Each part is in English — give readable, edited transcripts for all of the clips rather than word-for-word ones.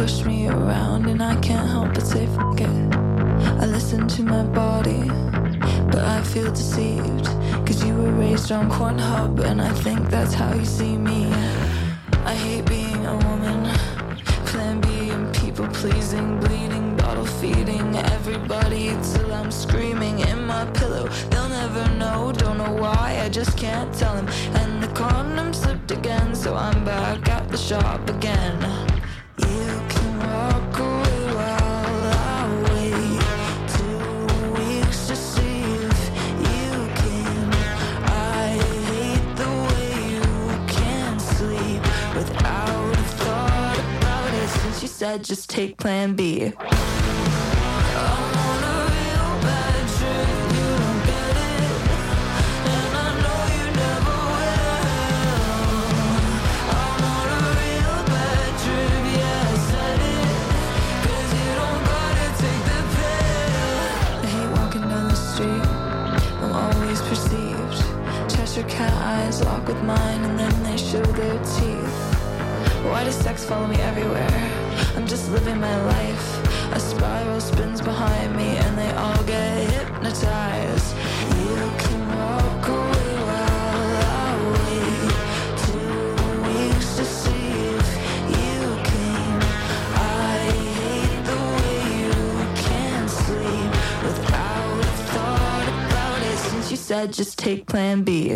push me around and I can't help but say fuck it. I listen to my body, but I feel deceived. Cause you were raised on Pornhub and I think that's how you see me. I hate being a woman, plan B and people pleasing, bleeding, bottle feeding everybody till I'm screaming in my pillow. They'll never know, don't know why, I just can't tell them. And the condom slipped again, so I'm back at the shop again. You can walk away while I wait 2 weeks to see if you can. I hate the way you can't sleep without a thought about it. Since you said just take plan B. Your cat eyes lock with mine and then they show their teeth. Why does sex follow me everywhere? I'm just living my life. A spiral spins behind me and they all get hypnotized. You can walk away while I wait 2 weeks to see if you can. I hate the way you can't sleep without a thought about it. Since you said just take plan B.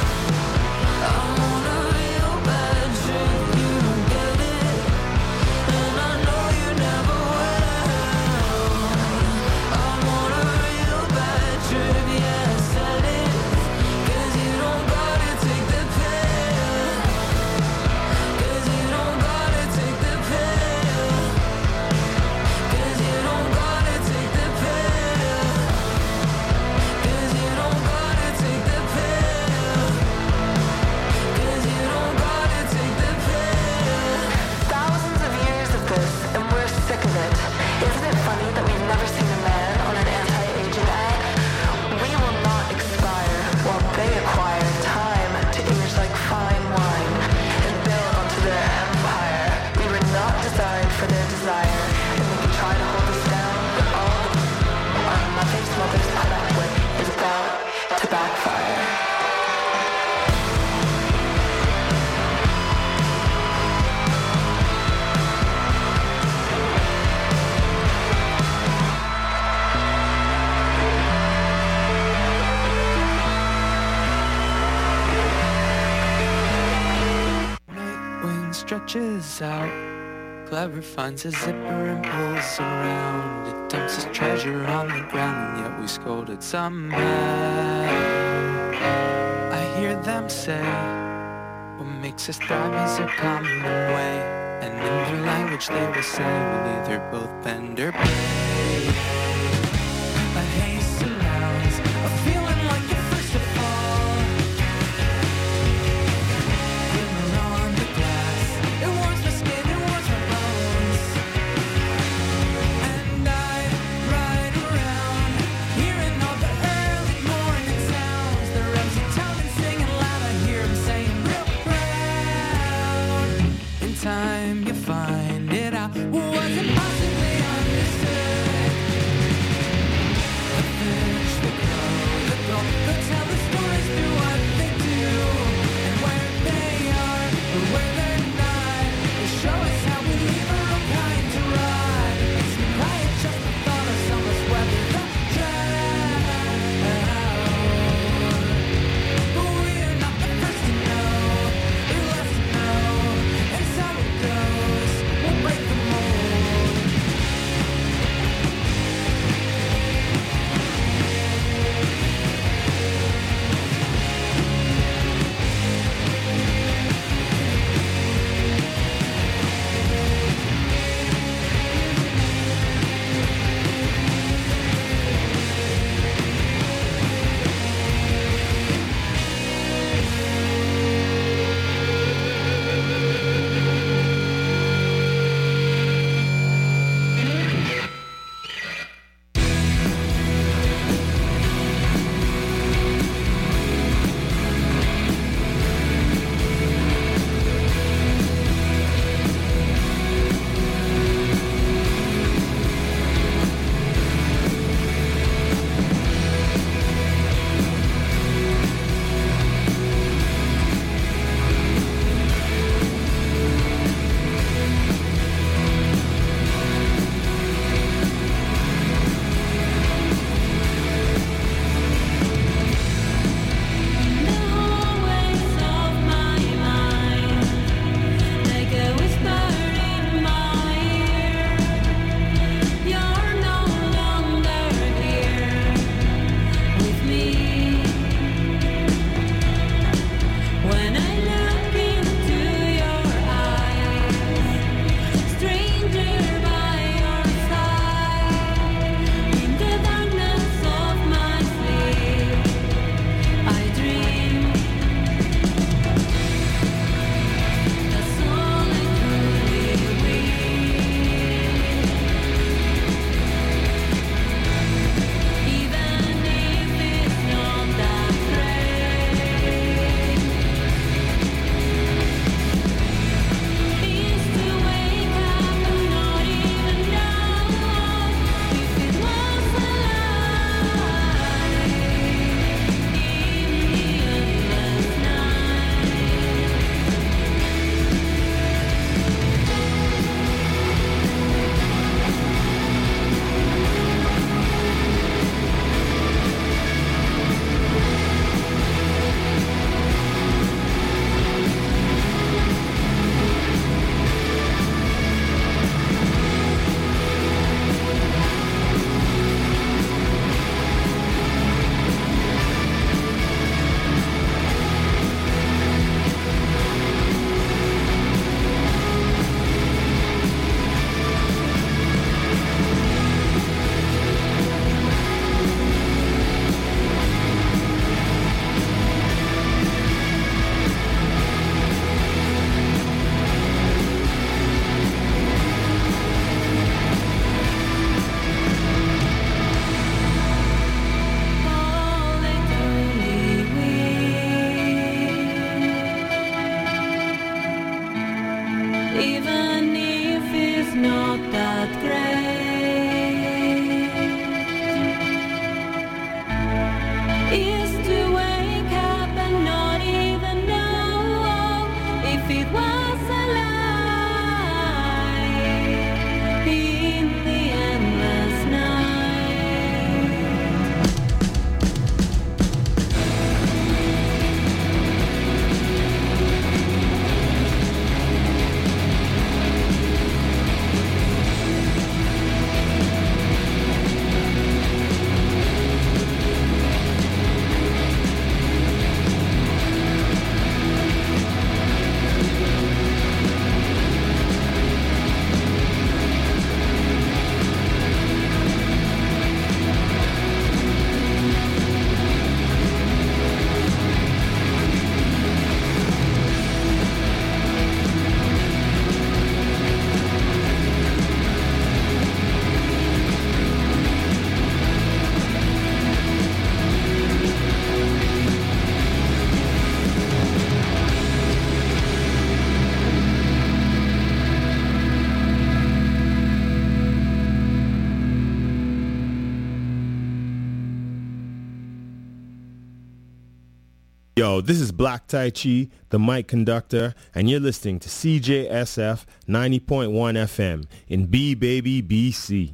Stretches out, clever finds a zipper and pulls around. It dumps his treasure on the ground, and yet we scolded somehow. I hear them say, what makes us thrive is a common way. And in their language they will say, we'll either both bend or break. A haze surrounds, a feeling like you're first to fall. Glimmer on the glass, it warms my skin, it warms my bones. And I ride around, hearing all the early morning sounds. They're empty town and singing loud, I hear them saying real proud. In time you find it out, wasn't possibly understood. The fish, the crow, the goat, they'll tell the stories through what they do. And where they are, or where they're not, they show us how we leave our own kind to rot. It's the quiet, just the thought of someone's weather the drought. But we're not the first to know, or last to know. And so it goes, we'll break the mold. not that great. Is to wake up and not even know if it was a lie in the endless night. Yo, this is Black Tai Chi, the mic conductor, and you're listening to CJSF 90.1 FM in B Baby BC.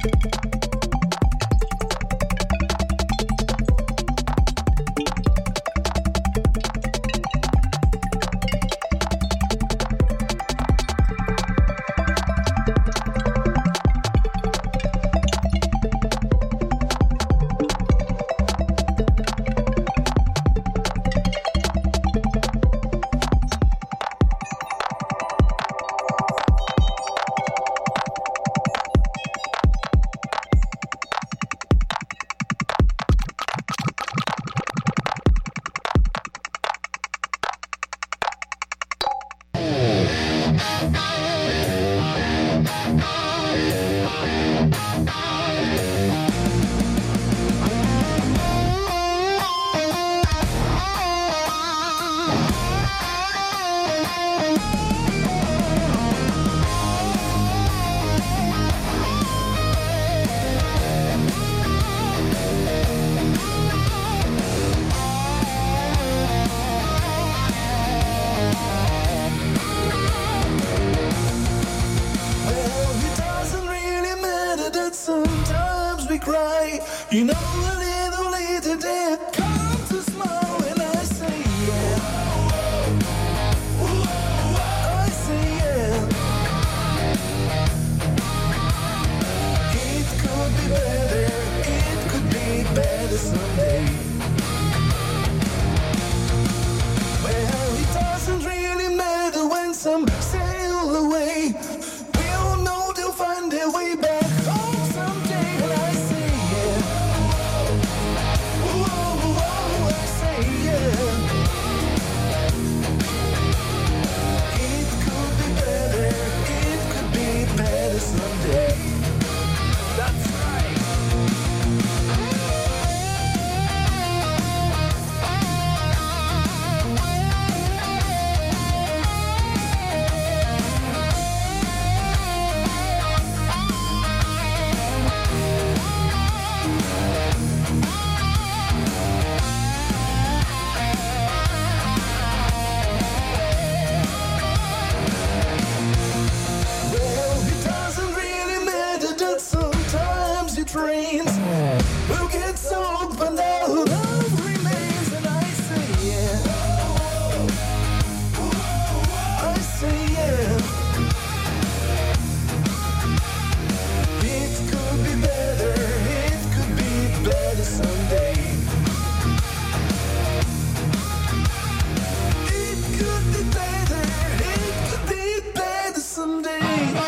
You know a little later day comes a smile when I say yeah. I say yeah. It could be better, it could be better someday. Well, it doesn't really matter when some sail away. We all know they'll find their way back home someday. And I say yeah. I say yeah. It could be better, it could be better someday. That's right. Rains will get soaked, but now love remains. And I say yeah. I say yeah. It could be better, it could be better someday. It could be better, it could be better someday.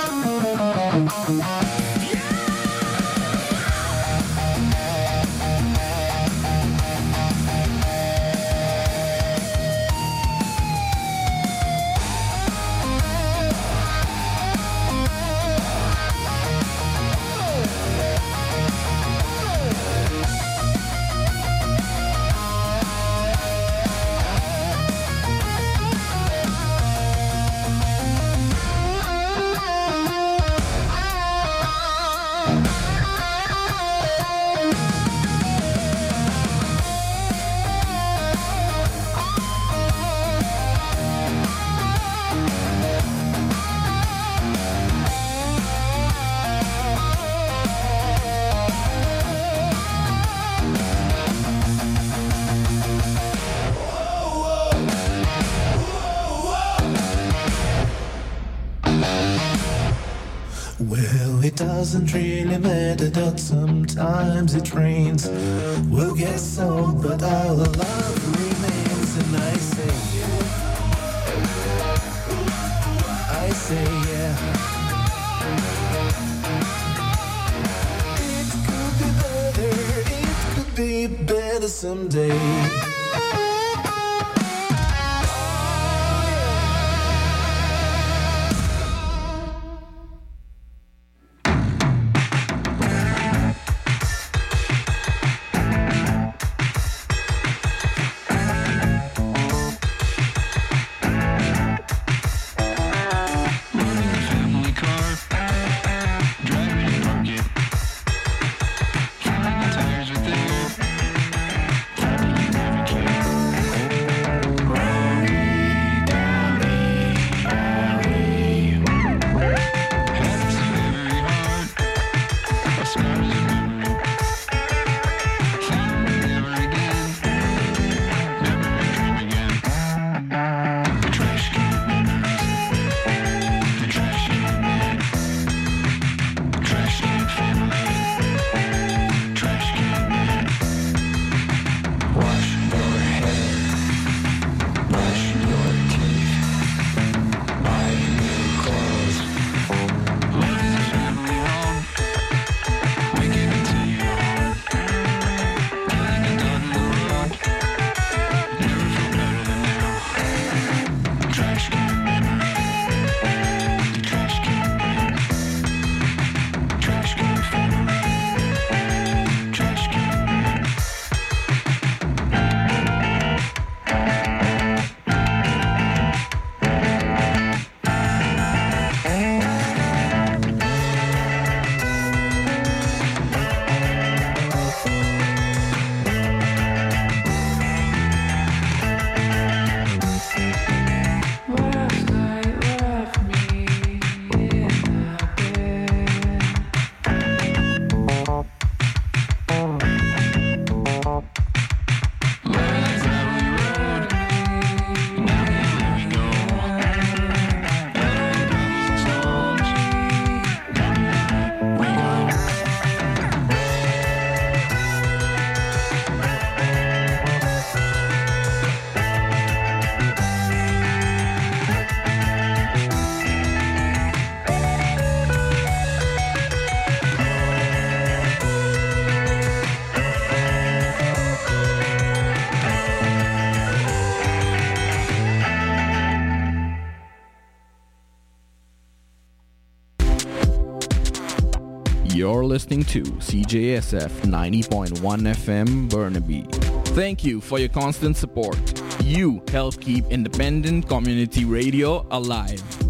Well, it doesn't really matter that sometimes it rains. We'll get soaked, but our love remains. And I say yeah. I say yeah. It could be better, it could be better someday. Tires with it. You're listening to CJSF 90.1 FM Burnaby. Thank you for your constant support. You help keep independent community radio alive.